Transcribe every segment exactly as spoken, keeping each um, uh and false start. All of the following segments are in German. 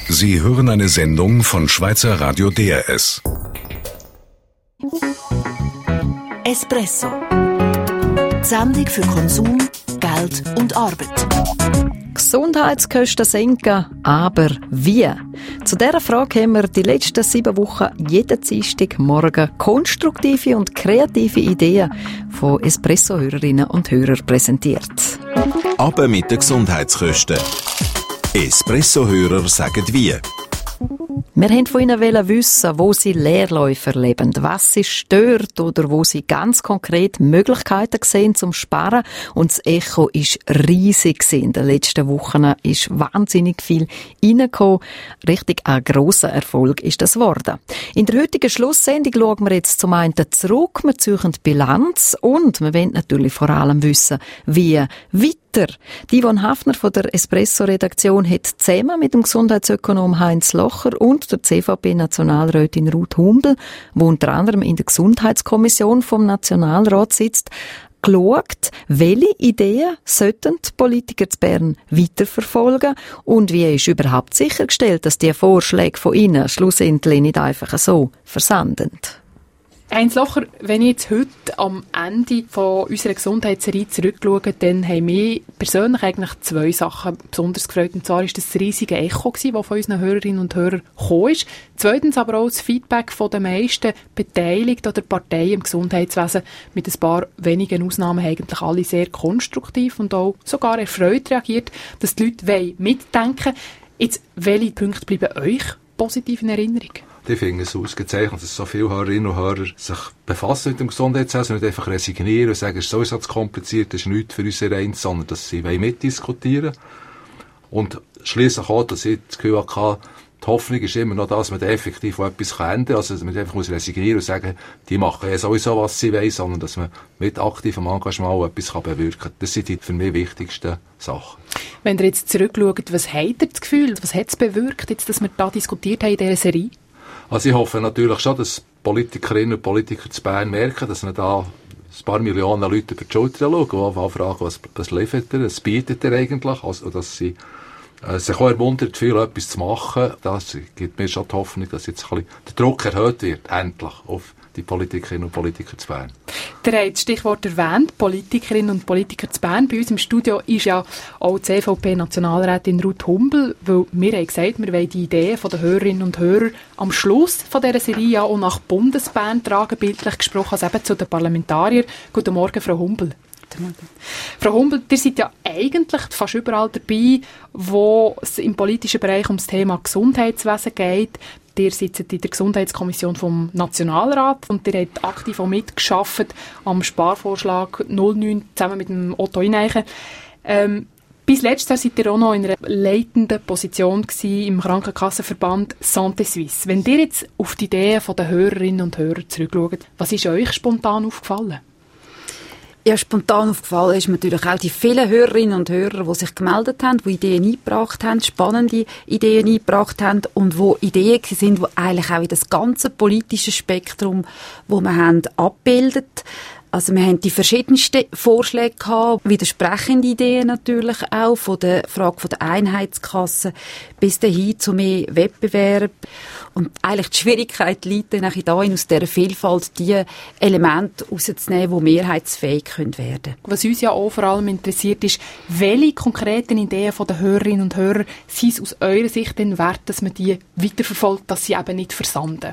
Sie hören eine Sendung von Schweizer Radio D R S. Espresso. Die Sendung für Konsum, Geld und Arbeit. Gesundheitskosten senken, aber wie? Zu dieser Frage haben wir die letzten sieben Wochen jeden Dienstagmorgen konstruktive und kreative Ideen von Espresso-Hörerinnen und Hörern präsentiert. Aber mit den Gesundheitskosten. Espresso-Hörer sagen wie. Wir wollten von Ihnen wissen, wo Sie Leerläufe erleben, was Sie stört oder wo Sie ganz konkret Möglichkeiten sehen zum Sparen. Und das Echo ist riesig. In den letzten Wochen ist wahnsinnig viel reingekommen. Richtig ein grosser Erfolg ist das geworden. In der heutigen Schlusssendung schauen wir jetzt zum einen zurück, wir ziehen die Bilanz und wir wollen natürlich vor allem wissen, wie weiter. Die Yvonne Hafner von der Espresso-Redaktion hat zusammen mit dem Gesundheitsökonom Heinz Locher und der C V P-Nationalrätin Ruth Humbel, die unter anderem in der Gesundheitskommission vom Nationalrat sitzt, geschaut, welche Ideen sollten die Politiker zu Bern weiterverfolgen und wie ist überhaupt sichergestellt, dass die Vorschläge von ihnen schlussendlich nicht einfach so versanden. Heinz Locher, wenn ich jetzt heute am Ende von unserer Gesundheitsserie zurückschaue, dann haben mich persönlich eigentlich zwei Sachen besonders gefreut. Und zwar war das das riesige Echo, das von unseren Hörerinnen und Hörern gekommen ist. Zweitens aber auch das Feedback von den meisten Beteiligten oder Parteien im Gesundheitswesen. Mit ein paar wenigen Ausnahmen eigentlich alle sehr konstruktiv und auch sogar erfreut reagiert, dass die Leute mitdenken wollen. Jetzt, welche Punkte bleiben euch positiv in Erinnerung? Ich finde es ausgezeichnet, dass so viele Hörerinnen und Hörer sich befassen mit dem Gesundheitswesen und nicht einfach resignieren und sagen, es ist sowieso zu kompliziert, das ist nichts für uns eins, sondern dass sie mitdiskutieren wollen. Und schliesslich auch, dass ich das Gefühl hatte, die Hoffnung ist immer noch, dass man effektiv etwas ändern kann. Also, dass man einfach muss resignieren und sagen, die machen ja sowieso, was sie wollen, sondern dass man mit aktivem Engagement etwas bewirken kann. Das sind die für mich wichtigsten Sachen. Wenn ihr jetzt zurückschaut, was habt ihr das Gefühl, was hat es bewirkt, jetzt, dass wir da diskutiert haben in dieser Serie? Also ich hoffe natürlich schon, dass Politikerinnen und Politiker zu Bern merken, dass man da ein paar Millionen Leute über die Schulter schauen und auch fragen, was, was liefert er, was bietet er eigentlich, also dass sie äh, sich auch ermuntert fühlen, etwas zu machen. Das gibt mir schon die Hoffnung, dass jetzt ein bisschen der Druck erhöht wird, endlich, auf die Politikerinnen und Politiker zu Bern. Ihr habt das Stichwort erwähnt, Politikerinnen und Politiker zu Bern. Bei uns im Studio ist ja auch die C V P-Nationalrätin Ruth Humbel, weil wir haben gesagt, wir wollen die Ideen der Hörerinnen und Hörer am Schluss von dieser Serie ja auch nach Bundesbern tragen, bildlich gesprochen, also eben zu den Parlamentariern. Guten Morgen, Frau Humbel. Frau Humbel, ihr seid ja eigentlich fast überall dabei, wo es im politischen Bereich um das Thema Gesundheitswesen geht. Ihr sitzt in der Gesundheitskommission vom Nationalrat und ihr habt aktiv auch mitgearbeitet am Sparvorschlag null neun zusammen mit dem Otto Ineichen. Ähm, bis letztes Jahr seid ihr auch noch in einer leitenden Position gewesen im Krankenkassenverband Santé Suisse. Wenn ihr jetzt auf die Ideen der Hörerinnen und Hörer zurückschaut, was ist euch spontan aufgefallen? Ja, spontan aufgefallen ist mir natürlich auch die vielen Hörerinnen und Hörer, die sich gemeldet haben, die Ideen eingebracht haben, spannende Ideen eingebracht haben und wo Ideen sind, die eigentlich auch in das ganze politische Spektrum, das wir haben, abbildet. Also wir haben die verschiedensten Vorschläge gehabt, widersprechende Ideen natürlich auch, von der Frage von der Einheitskasse bis dahin zu mehr Wettbewerb. Und eigentlich die Schwierigkeit liegt dann auch darin, aus dieser Vielfalt die Elemente rauszunehmen, die mehrheitsfähig werden können. Was uns ja auch vor allem interessiert ist, welche konkreten Ideen von den Hörerinnen und Hörern sind es aus eurer Sicht denn wert, dass man die weiterverfolgt, dass sie eben nicht versanden?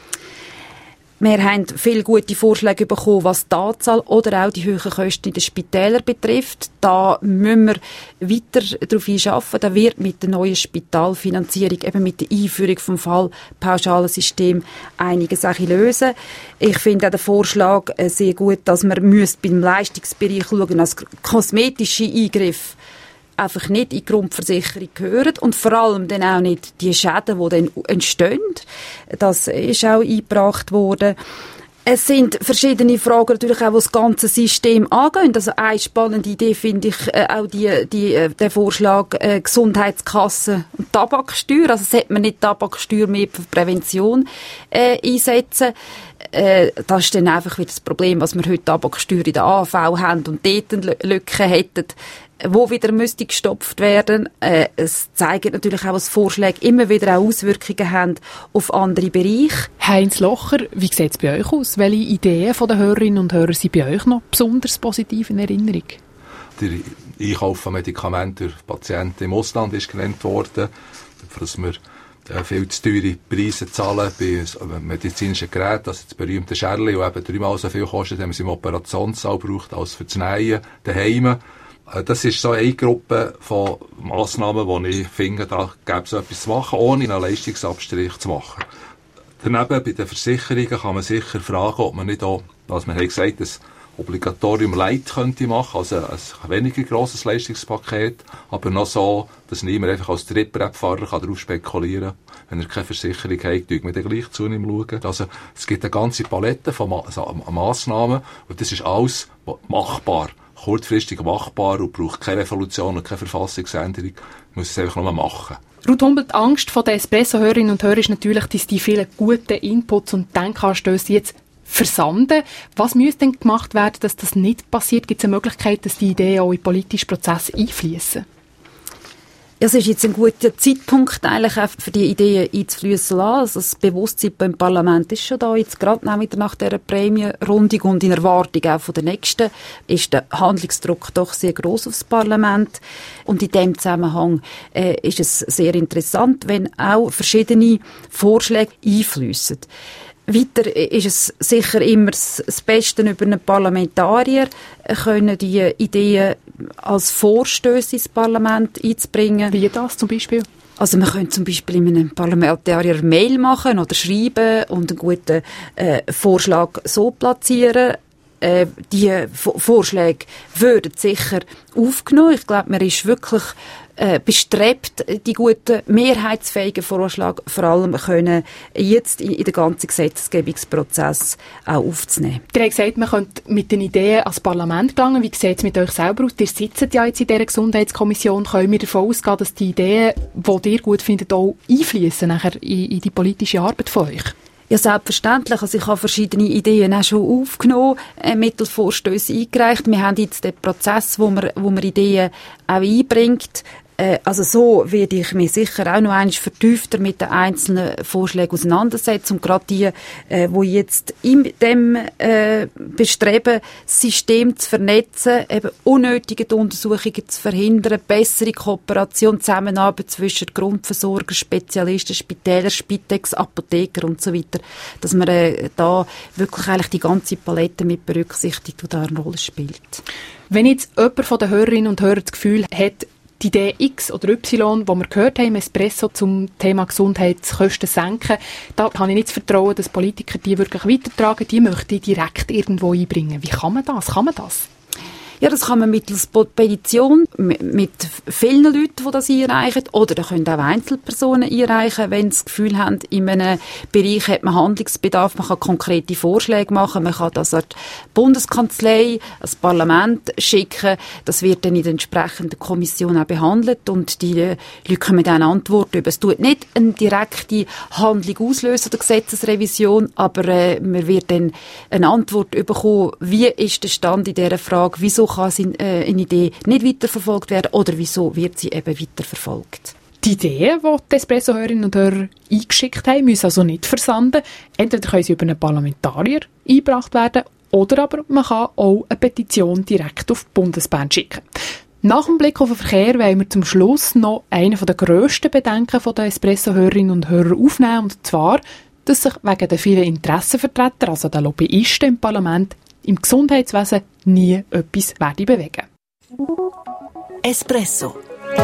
Wir haben viele gute Vorschläge bekommen, was die Anzahl oder auch die hohen Kosten in den Spitälern betrifft. Da müssen wir weiter darauf arbeiten. Da wird mit der neuen Spitalfinanzierung, eben mit der Einführung vom fallpauschalen System einiges auch lösen. Ich finde auch den Vorschlag sehr gut, dass man beim Leistungsbereich schauen, als kosmetische Eingriffe einfach nicht in die Grundversicherung gehören und vor allem dann auch nicht die Schäden, die dann entstehen. Das ist auch eingebracht worden. Es sind verschiedene Fragen natürlich auch, die das ganze System angehen. Also eine spannende Idee finde ich äh, auch die, die, äh, der Vorschlag äh, Gesundheitskasse und Tabaksteuer. Also sollte man nicht Tabaksteuer mehr für Prävention äh, einsetzen. Äh, das ist dann einfach wieder das Problem, was wir heute Tabaksteuer in der A A V haben und dort eine Lücke hätten. wo wieder müsste gestopft werden. Äh, es zeigt natürlich auch, dass Vorschläge immer wieder auch Auswirkungen haben auf andere Bereiche. Heinz Locher, wie sieht es bei euch aus? Welche Ideen von den Hörerinnen und Hörern sind bei euch noch besonders positiv in Erinnerung? Der Einkauf von Medikamenten durch Patienten im Ausland ist genannt worden, dass wir äh, viel zu teure Preise zahlen bei medizinischen Geräten, also das berühmte Scherli, das eben dreimal so viel kostet, wenn man es im Operationssaal braucht, als für das Nähen daheim. Äh, das ist so eine Gruppe von Massnahmen, wo ich finde, da gäbe es so etwas zu machen, ohne einen Leistungsabstrich zu machen. Daneben bei den Versicherungen kann man sicher fragen, ob man nicht auch, was man hat gesagt, das Obligatorium Light könnte machen, also ein weniger grosses Leistungspaket, aber noch so, dass niemand einfach als Trittbrettfahrer darauf spekulieren kann, wenn er keine Versicherung hat, tut man dann gleich zu ihm schauen. Also es gibt eine ganze Palette von Ma- also Massnahmen und das ist alles machbar, kurzfristig machbar und braucht keine Revolution und keine Verfassungsänderung, man muss es einfach nur machen. Ruth Humbel, die Angst der Espresso-Hörerinnen und Hörer ist natürlich, dass die vielen guten Inputs und Denkanstöße jetzt versanden. Was müsste denn gemacht werden, dass das nicht passiert? Gibt es eine Möglichkeit, dass die Ideen auch in den politischen Prozess einfließen? Ja, es ist jetzt ein guter Zeitpunkt, eigentlich auch für die Ideen einzufließen lassen. Also das Bewusstsein beim Parlament ist schon da, jetzt gerade wieder nach dieser Prämienrundung und in Erwartung auch von der nächsten, ist der Handlungsdruck doch sehr gross aufs Parlament. Und in dem Zusammenhang äh, ist es sehr interessant, wenn auch verschiedene Vorschläge einfließen. Weiter ist es sicher immer das Beste über einen Parlamentarier, können die Ideen als Vorstöße ins Parlament einzubringen. Wie das zum Beispiel? Also man könnte zum Beispiel in einem Parlamentarier eine Mail machen oder schreiben und einen guten äh, Vorschlag so platzieren. Äh, die v- Vorschläge würden sicher aufgenommen. Ich glaube, man ist wirklich äh, bestrebt, die guten, mehrheitsfähigen Vorschläge vor allem können jetzt in, in den ganzen Gesetzgebungsprozess auch aufzunehmen. Ihr habt gesagt, man könnte mit den Ideen ans Parlament gelangen. Wie sieht es mit euch selber aus? Ihr sitzt ja jetzt in dieser Gesundheitskommission. Können wir davon ausgehen, dass die Ideen, die ihr gut findet, auch einfließen nachher in, in die politische Arbeit von euch? Ja, selbstverständlich. Also ich habe verschiedene Ideen auch schon aufgenommen, äh, mittels Vorstöße eingereicht. Wir haben jetzt den Prozess, wo man, wo man Ideen auch einbringt. Äh, also so werde ich mich sicher auch noch einmal vertiefter mit den einzelnen Vorschlägen auseinandersetzen. Und gerade die, äh, die jetzt in dem äh, Bestreben, das System zu vernetzen, eben unnötige Untersuchungen zu verhindern, bessere Kooperation, Zusammenarbeit zwischen Grundversorger, Spezialisten, Spitäler, Spitex, Apotheker und so weiter, dass man äh, da wirklich eigentlich die ganze Palette mit berücksichtigt, die da eine Rolle spielt. Wenn jetzt jemand von den Hörerinnen und Hörern das Gefühl hat, die Idee X oder Y, die wir gehört haben im Espresso zum Thema Gesundheitskosten senken, da kann ich nicht vertrauen, dass Politiker die wirklich weitertragen, die möchte ich direkt irgendwo einbringen. Wie kann man das? Kann man das? Ja, das kann man mittels Petition mit vielen Leuten, die das einreichen, oder da können auch Einzelpersonen einreichen, wenn sie das Gefühl haben, in einem Bereich hat man Handlungsbedarf, man kann konkrete Vorschläge machen, man kann das an die Bundeskanzlei, ans Parlament schicken, das wird dann in der entsprechenden Kommission auch behandelt und die Leute kommen dann Antworten über. Es tut nicht eine direkte Handlung auslösen oder Gesetzesrevision, aber äh, man wird dann eine Antwort bekommen, wie ist der Stand in dieser Frage, wieso kann eine Idee nicht weiterverfolgt werden oder wieso wird sie eben weiterverfolgt. Die Ideen, die die Espresso-Hörerinnen und Hörer eingeschickt haben, müssen also nicht versanden. Entweder können sie über einen Parlamentarier eingebracht werden oder aber man kann auch eine Petition direkt auf die Bundesbahn schicken. Nach dem Blick auf den Verkehr wollen wir zum Schluss noch einen der grössten Bedenken der Espresso-Hörerinnen und Hörer aufnehmen, und zwar, dass sich wegen der vielen Interessenvertreter, also der Lobbyisten im Parlament, im Gesundheitswesen nie etwas werde bewegen. Espresso.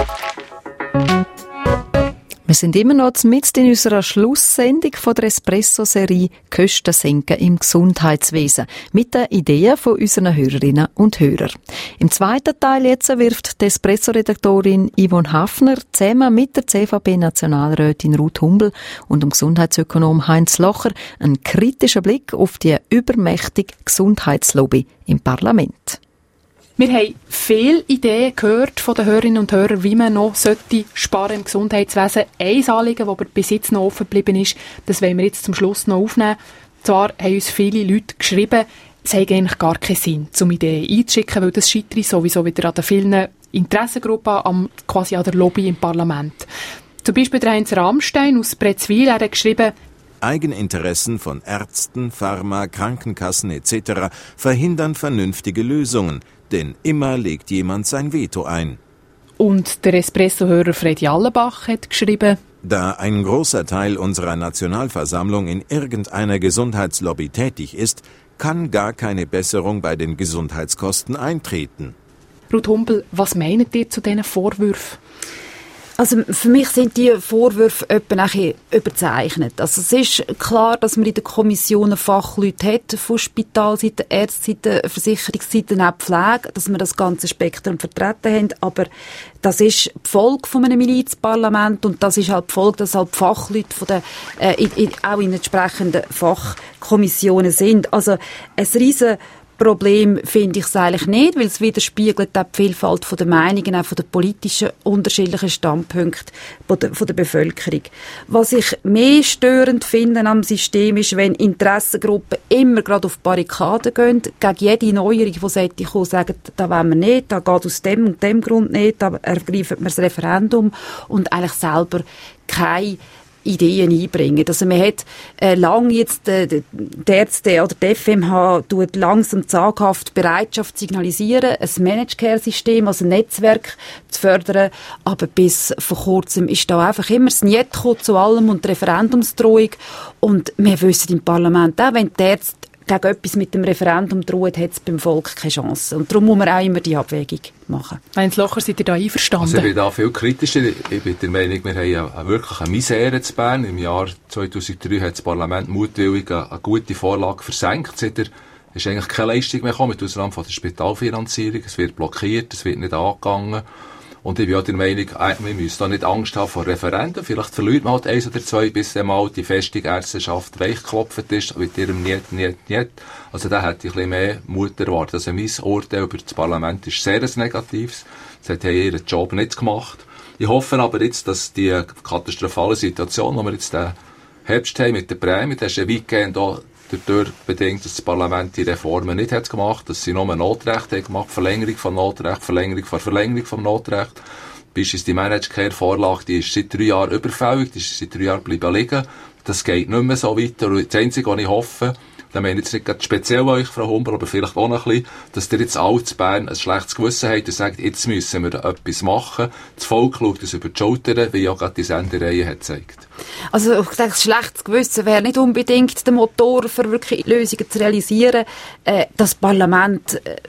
Wir sind immer noch mitten in unserer Schlusssendung von der Espresso-Serie «Kosten senken im Gesundheitswesen» mit den Ideen von unseren Hörerinnen und Hörern. Im zweiten Teil jetzt wirft die Espresso-Redaktorin Yvonne Hafner zusammen mit der C V P-Nationalrätin Ruth Humbel und dem Gesundheitsökonom Heinz Locher einen kritischen Blick auf die übermächtige Gesundheitslobby im Parlament. Wir haben viele Ideen gehört von den Hörerinnen und Hörern, wie man noch sollte sparen im Gesundheitswesen. Ein Anliegen, das aber bis jetzt noch offen geblieben ist, das wollen wir jetzt zum Schluss noch aufnehmen. Zwar haben uns viele Leute geschrieben, es hat eigentlich gar keinen Sinn, um Ideen einzuschicken, weil das scheitere sowieso wieder an den vielen Interessengruppe am, quasi an der Lobby im Parlament. Zum Beispiel der Heinz Ramstein aus Pretzwil, er hat geschrieben, Eigeninteressen von Ärzten, Pharma, Krankenkassen et cetera verhindern vernünftige Lösungen, denn immer legt jemand sein Veto ein. Und der Espresso-Hörer Freddy Allenbach hat geschrieben, da ein großer Teil unserer Nationalversammlung in irgendeiner Gesundheitslobby tätig ist, kann gar keine Besserung bei den Gesundheitskosten eintreten. Ruth Humbel, was meint ihr zu diesen Vorwürfen? Also für mich sind die Vorwürfe etwa ein bisschen überzeichnet. Also es ist klar, dass man in der Kommission Fachleute hat, von Spitalseite, Ärzteseite, Versicherungsseite, auch Pflege, dass wir das ganze Spektrum vertreten haben, aber das ist die Folge von einem Milizparlament und das ist halt die Folge, dass halt die Fachleute von der, äh, in, in, auch in entsprechenden Fachkommissionen sind. Also ein riesen Problem finde ich es eigentlich nicht, weil es widerspiegelt auch die Vielfalt von der Meinungen, auch von den politischen unterschiedlichen Standpunkten von der, von der Bevölkerung. Was ich mehr störend finde am System ist, wenn Interessengruppen immer gerade auf Barrikaden gehen, gegen jede Neuerung, die sollte kommen, sagen, da wollen wir nicht, da geht aus dem und dem Grund nicht, da ergreifen wir das Referendum und eigentlich selber keine Ideen einbringen. Also man hat äh, lang jetzt äh, die Ärzte oder die F M H tut langsam zaghaft Bereitschaft signalisieren, ein Managed Care System, also ein Netzwerk zu fördern, aber bis vor kurzem ist da einfach immer das Niet gekommen zu allem und die Referendumsdrohung und wir wissen im Parlament auch, wenn die Ärzte gegen etwas mit dem Referendum drohen, hat es beim Volk keine Chance. Und darum muss man auch immer die Abwägung machen. Heinz Locher, seid ihr da einverstanden? Also ich bin da viel kritischer. Ich bin der Meinung, wir haben eine, wirklich eine Misere zu Bern. Im Jahr zweitausenddrei hat das Parlament mutwillig eine, eine gute Vorlage versenkt. Seitdem ist eigentlich keine Leistung mehr gekommen, mit Ausnahme von der Spitalfinanzierung. Es wird blockiert, es wird nicht angegangen. Und ich bin auch der Meinung, wir müssen da nicht Angst haben vor Referenden. Vielleicht verliert man halt eins oder zwei, bis dann mal die feste Ärzteschaft weichgeklopft ist, mit ihrem Niet, Niet, Niet. Also da hätte ich ein bisschen mehr Mut erwartet. Also mein Urteil über das Parlament ist sehr ein negatives. Sie haben ihren Job nicht gemacht. Ich hoffe aber jetzt, dass die katastrophale Situation, die wir jetzt den Herbst haben mit der Prämie, das ist ja weitgehend auch dadurch bedingt, dass das Parlament die Reformen nicht hat gemacht, dass sie nur ein Notrecht haben gemacht, Verlängerung von Notrecht, Verlängerung von Verlängerung vom Notrecht. Beispielsweise die Managed Care Vorlage, die ist seit drei Jahren überfällig, die ist seit drei Jahren bleiben liegen. Das geht nicht mehr so weiter. Und das Einzige, was ich hoffe, da meine ich jetzt nicht speziell euch, Frau Humbel, aber vielleicht auch noch ein bisschen, dass ihr jetzt alle zu Bern ein schlechtes Gewissen habt und sagt, jetzt müssen wir etwas machen. Das Volk schaut das über die Schulter, wie ja gerade die Sendereihe hat gezeigt. Also ich denke, ein schlechtes Gewissen wäre nicht unbedingt der Motor, für wirklich Lösungen zu realisieren. Äh, das Parlament äh,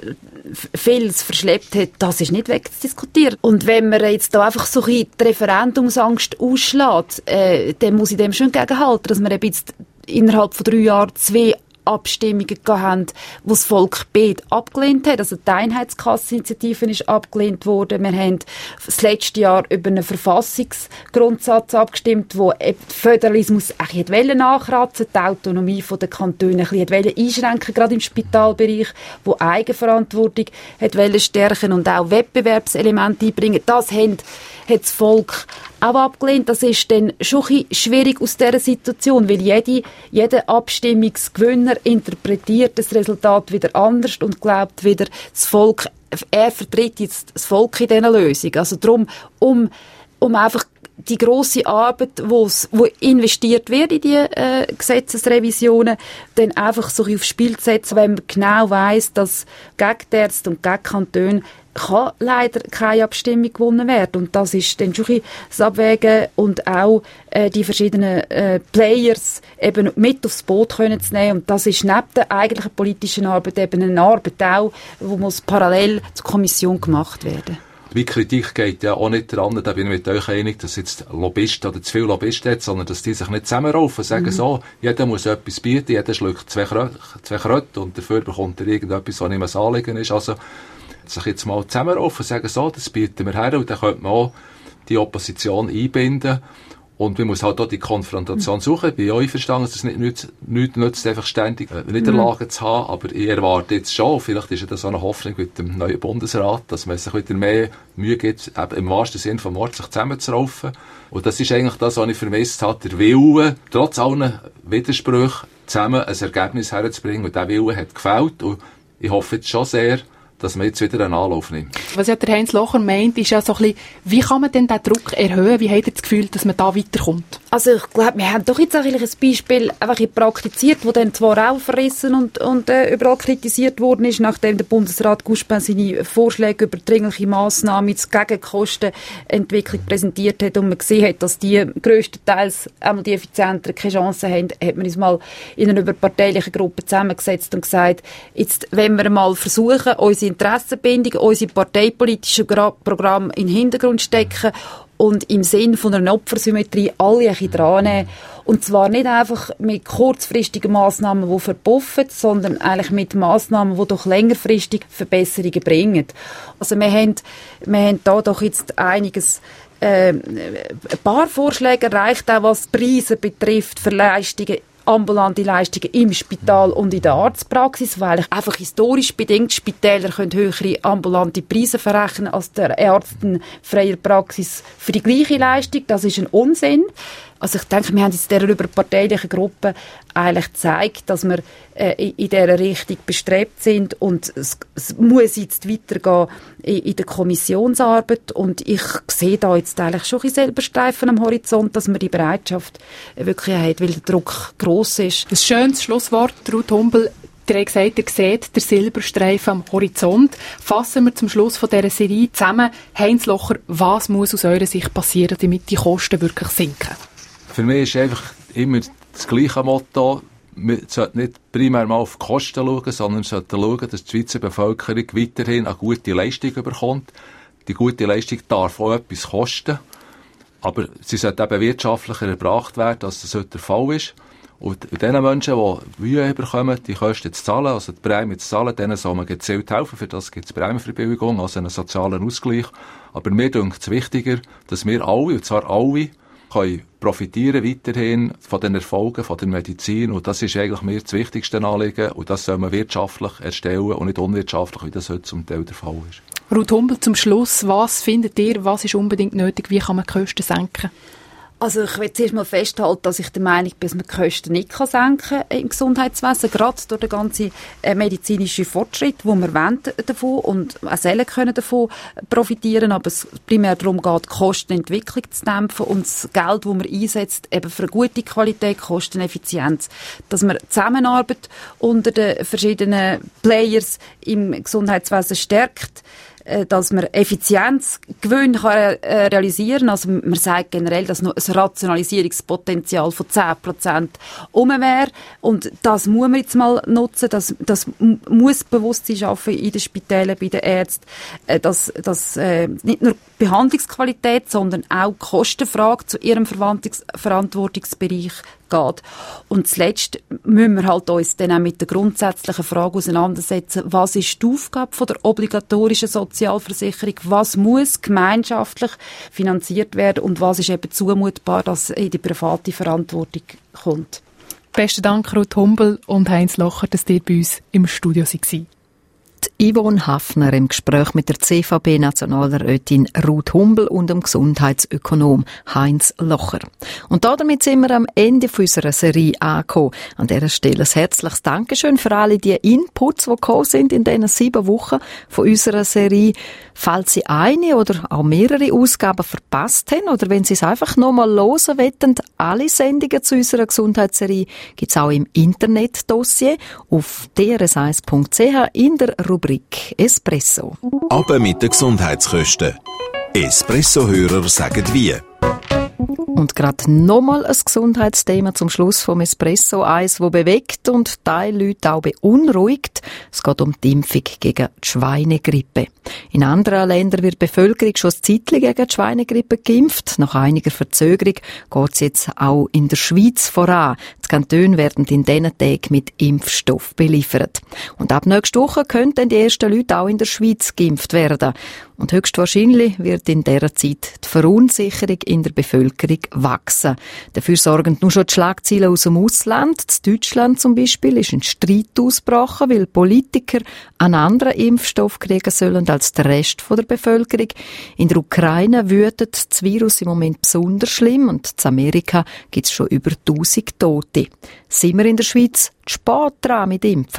vieles verschleppt hat, das ist nicht wegzudiskutieren. Und wenn man jetzt da einfach so die Referendumsangst ausschlägt, äh, dann muss ich dem schon entgegenhalten, dass man eben jetzt innerhalb von drei Jahren zwei Abstimmungen haben, wo das Volk beide abgelehnt hat. Also die Einheitskasseninitiative ist abgelehnt worden. Wir haben das letzte Jahr über einen Verfassungsgrundsatz abgestimmt, wo Föderalismus eigentlich nachkratzen wollte, die Autonomie der Kantone ein bisschen einschränken, gerade im Spitalbereich, wo Eigenverantwortung hat stärken und auch Wettbewerbselemente einbringen. Das haben, hat das Volk auch abgelehnt. Das ist dann schon ein bisschen schwierig aus dieser Situation, weil jede, jeder Abstimmungsgewinner interpretiert das Resultat wieder anders und glaubt wieder, das Volk, er vertritt jetzt das Volk in dieser Lösung. Also darum, um, um einfach die grosse Arbeit, wo's, wo investiert wird in die äh, Gesetzesrevisionen, dann einfach so aufs Spiel zu setzen, wenn man genau weiss, dass gegen die Ärzte und gegen Kantone kann leider keine Abstimmung gewonnen werden. Und das ist dann schon das Abwägen und auch äh, die verschiedenen äh, Players eben mit aufs Boot können zu nehmen. Und das ist neben der eigentlichen politischen Arbeit eben eine Arbeit auch, die muss parallel zur Kommission gemacht werden. Die Kritik geht ja auch nicht daran, da bin ich mit euch einig, dass jetzt Lobbyisten oder zu viele Lobbyisten hat, sondern dass die sich nicht zusammenraufen, sagen mhm. so, jeder muss etwas bieten, jeder schluckt zwei Kröte und dafür bekommt er irgendetwas, was nicht mehr das Anliegen ist. Also sich jetzt mal zusammenraufen und sagen, so, das bieten wir her und dann könnte man auch die Opposition einbinden. Und man muss halt auch die Konfrontation suchen. Ich bin auch einverstanden, dass es nicht nützt, nicht nützt, einfach ständig Niederlagen mhm. zu haben. Aber ich erwarte jetzt schon, vielleicht ist ja das auch eine Hoffnung mit dem neuen Bundesrat, dass man sich wieder mehr Mühe gibt, eben im wahrsten Sinne vom Wort, sich zusammenzuraufen. Und das ist eigentlich das, was ich vermisst habe, der Wille, trotz allen Widersprüchen, zusammen ein Ergebnis herzubringen. Und dieser Wille hat gefehlt. Und ich hoffe jetzt schon sehr, dass man jetzt wieder einen Anlauf nimmt. Was ja der Heinz Locher meint, ist ja so ein bisschen, wie kann man denn den Druck erhöhen? Wie habt ihr das Gefühl, dass man da weiterkommt? Also ich glaube, wir haben doch jetzt eigentlich ein Beispiel einfach praktiziert, das dann zwar auch verrissen und, und äh, überall kritisiert worden ist, nachdem der Bundesrat Guspin seine Vorschläge über dringliche Massnahmen gegen Kostenentwicklung präsentiert hat und man gesehen hat, dass die grösstenteils, einmal die Effizienter, keine Chance haben, hat man uns mal in einer überparteilichen Gruppe zusammengesetzt und gesagt, jetzt wenn wir mal versuchen, unsere Interessenbindung, unsere parteipolitischen Programme in den Hintergrund stecken und im Sinn von einer Opfersymmetrie alle ein bisschen dran nehmen. Und zwar nicht einfach mit kurzfristigen Massnahmen, die verpuffen, sondern eigentlich mit Massnahmen, die doch längerfristig Verbesserungen bringen. Also wir haben, wir haben da doch jetzt einiges äh, ein paar Vorschläge erreicht, auch was Preise betrifft für Leistungen, ambulante Leistungen im Spital und in der Arztpraxis, weil einfach historisch bedingt Spitäler können höhere ambulante Preise verrechnen als der Ärzten freier Praxis für die gleiche Leistung. Das ist ein Unsinn. Also ich denke, wir haben jetzt in dieser überparteilichen Gruppe eigentlich gezeigt, dass wir äh, in, in dieser Richtung bestrebt sind und es, es muss jetzt weitergehen in, in der Kommissionsarbeit und ich sehe da jetzt eigentlich schon ein selber Streifen am Horizont, dass man die Bereitschaft wirklich hat, weil der Druck gross ist. Ein schönes Schlusswort, Ruth Humbel. Ihr habt gesagt, ihr seht den Silberstreifen am Horizont. Fassen wir zum Schluss von dieser Serie zusammen. Heinz Locher, was muss aus eurer Sicht passieren, damit die Kosten wirklich sinken? Für mich ist einfach immer das gleiche Motto. Wir sollten nicht primär mal auf die Kosten schauen, sondern sollten schauen, dass die Schweizer Bevölkerung weiterhin eine gute Leistung bekommt. Die gute Leistung darf auch etwas kosten, aber sie sollte eben wirtschaftlicher erbracht werden, als das heute der Fall ist. Und den Menschen, die Mühe bekommen, die Kosten zu zahlen, also die Prämie zu zahlen, denen soll man gezielt helfen. Für das gibt es Prämienverbilligung, also einen sozialen Ausgleich. Aber mir denkt es wichtiger, dass wir alle, und zwar alle, können profitieren weiterhin von den Erfolgen von der Medizin. Und das ist eigentlich mir das wichtigste Anliegen. Und das soll man wirtschaftlich erstellen und nicht unwirtschaftlich, wie das heute zum Teil der Fall ist. Ruth Humbel, zum Schluss, was findet ihr, was ist unbedingt nötig, wie kann man die Kosten senken? Also ich will zuerst mal festhalten, dass ich der Meinung bin, dass man die Kosten nicht senken kann im Gesundheitswesen, gerade durch den ganzen äh, medizinischen Fortschritt, wo wir wollen davon und auch selber können davon profitieren, aber es primär darum geht, die Kostenentwicklung zu dämpfen und das Geld, das man einsetzt, eben für eine gute Qualität, Kosteneffizienz, dass man die Zusammenarbeit unter den verschiedenen Players im Gesundheitswesen stärkt, dass man Effizienzgewinn kann realisieren kann. Also man sagt generell, dass noch ein Rationalisierungspotenzial von zehn Prozent um wäre. Und das muss man jetzt mal nutzen. Das, das muss Bewusstsein schaffen in den Spitälern, bei den Ärzten. Dass, dass äh, nicht nur Behandlungsqualität, sondern auch die Kostenfrage zu ihrem Verantwortungsbereich geht. Und zuletzt müssen wir halt uns dann auch mit der grundsätzlichen Frage auseinandersetzen, was ist die Aufgabe von der obligatorischen Sozialversicherung, was muss gemeinschaftlich finanziert werden und was ist eben zumutbar, dass in die private Verantwortung kommt. Besten Dank, Ruth Humbel und Heinz Locher, dass ihr bei uns im Studio seid. Yvonne Hafner im Gespräch mit der C V B-Nationalrätin Ruth Humbel und dem Gesundheitsökonom Heinz Locher. Und damit sind wir am Ende unserer Serie angekommen. An dieser Stelle ein herzliches Dankeschön für alle die Inputs, die gekommen sind in diesen sieben Wochen von unserer Serie. Falls Sie eine oder auch mehrere Ausgaben verpasst haben oder wenn Sie es einfach nochmal hören wollen, alle Sendungen zu unserer Gesundheitsserie gibt es auch im Internetdossier auf d r s eins punkt c h in der Rubrik Espresso. Aber mit den Gesundheitskosten. Espresso-Hörer sagen wie. Und gerade nochmal ein Gesundheitsthema zum Schluss vom Espresso, eins, das bewegt und Teil Leute auch beunruhigt. Es geht um die Impfung gegen die Schweinegrippe. In anderen Ländern wird die Bevölkerung schon ein Zeitchen gegen die Schweinegrippe geimpft. Nach einiger Verzögerung geht es jetzt auch in der Schweiz voran. Die Kantone werden in diesen Tagen mit Impfstoff beliefert. Und ab nächster Woche könnten die ersten Leute auch in der Schweiz geimpft werden. Und höchstwahrscheinlich wird in dieser Zeit die Verunsicherung in der Bevölkerung wachsen. Dafür sorgen nur schon die Schlagzeilen aus dem Ausland. In Deutschland zum Beispiel ist ein Streit ausgebrochen, weil Politiker einen anderen Impfstoff kriegen sollen als der Rest der Bevölkerung. In der Ukraine wütet das Virus im Moment besonders schlimm und in Amerika gibt es schon über tausend Tote. Sind wir in der Schweiz zu spät dran mit Impfen?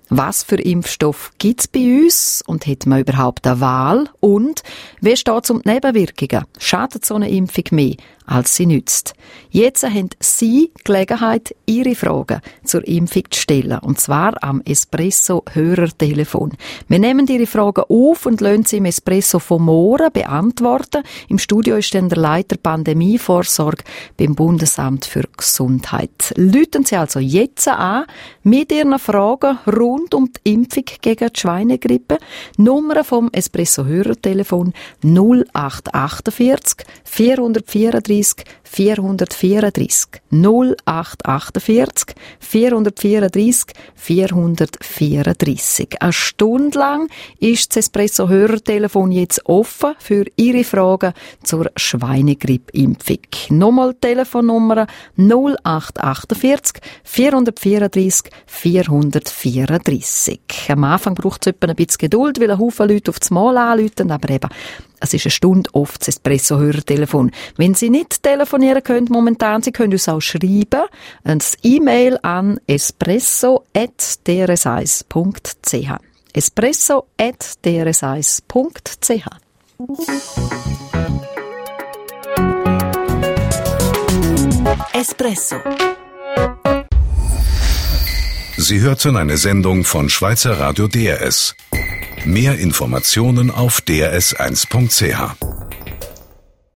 Was für Impfstoff gibt es bei uns und hat man überhaupt eine Wahl? Und wie steht es um die Nebenwirkungen? Schadet so eine Impfung mehr, als sie nützt? Jetzt haben Sie die Gelegenheit, Ihre Fragen zur Impfung zu stellen. Und zwar am Espresso-Hörertelefon. Wir nehmen Ihre Fragen auf und lassen sie im Espresso von morgen beantworten. Im Studio ist dann der Leiter Pandemievorsorge beim Bundesamt für Gesundheit. Läuten Sie also jetzt an mit Ihren Fragen rund um die Impfung gegen die Schweinegrippe. Nummer vom Espresso-Hörertelefon null acht achtundvierzig vierhundertvierunddreissig vierhundertvierunddreissig null acht achtundvierzig vierhundertvierunddreissig vierhundertvierunddreissig. Eine Stunde lang ist das Espresso-Hörertelefon jetzt offen für Ihre Fragen zur Schweinegrippe-Impfung. Nochmal die Telefonnummer null acht achtundvierzig vierhundertvierunddreissig vierhundertvierunddreissig. Am Anfang braucht es etwa ein bisschen Geduld, weil ein Haufen Leute auf das Mal anrufen, aber eben, es ist eine Stunde oft das Espresso-Hörertelefon. Wenn Sie nicht telefonieren können momentan, Sie können uns auch schreiben. Ein E-Mail an espresso at d r s eins punkt c h. espresso at d r s eins punkt c h. Espresso. Sie hörten eine Sendung von Schweizer Radio D R S. Mehr Informationen auf d r s eins punkt c h.